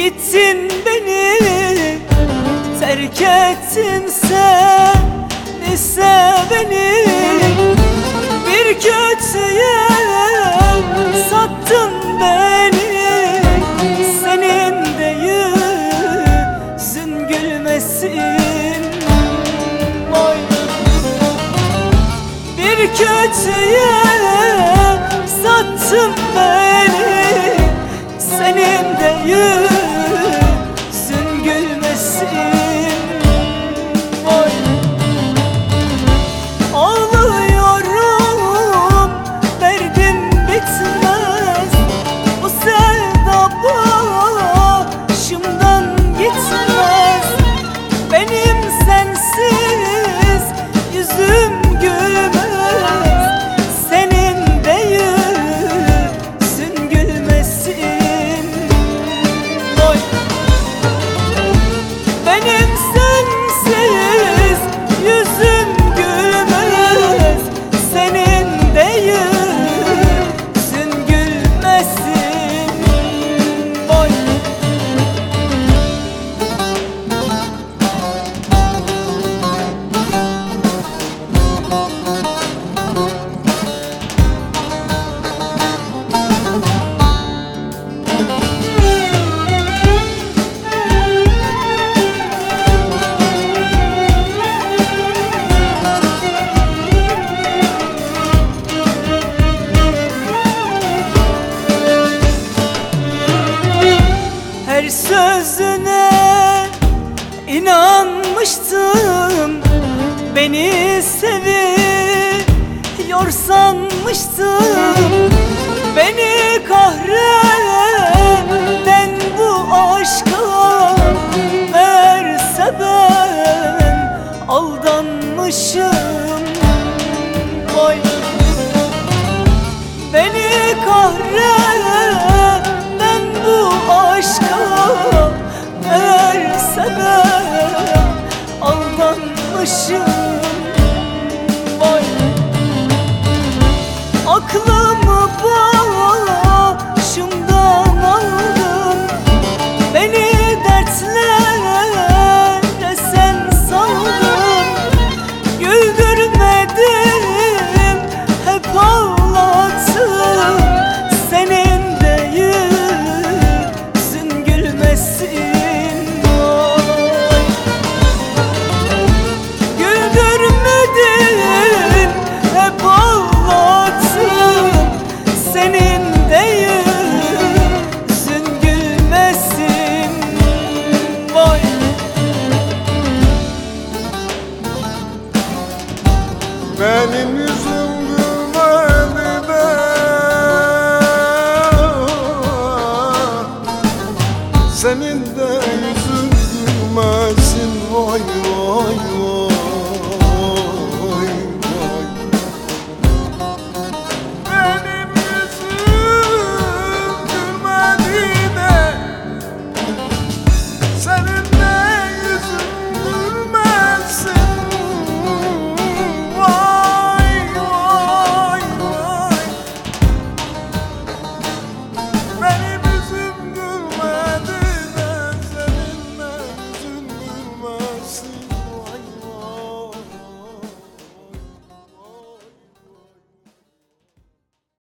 Gittin beni terk ettin, sen ise beni bir kötüye sattın beni. Senin de yüzün gülmesin, oy. Bir kötüye sattın beni, senin de yüzün gülmesin, oy. Ağlıyorum, derdim bitmez, bu sevda başımdan gitmez. Benim sensiz yüzüm gülmez, senin de yüzün gülmesin, oy. Benim sensiz yüzüm gülmez, senin de yüzün gülmesin, oy. Her sözüne inanmıştım, beni seviyor sanmıştım. Beni kahreden bu aşka meğerse ben aldanmışım, oy. Beni kahreden bu aşka meğerse ben aldanmışım, oy. Aklımı başımdan aldın, beni dertlere sen saldın. Güldürmedim, hep ağlattım, senin de yüzün gülmesin, oy. Güldürmedim, hep ağlattım, senin de yüzün gülmesin, oy. Benim yüzüm gülmedi de senin de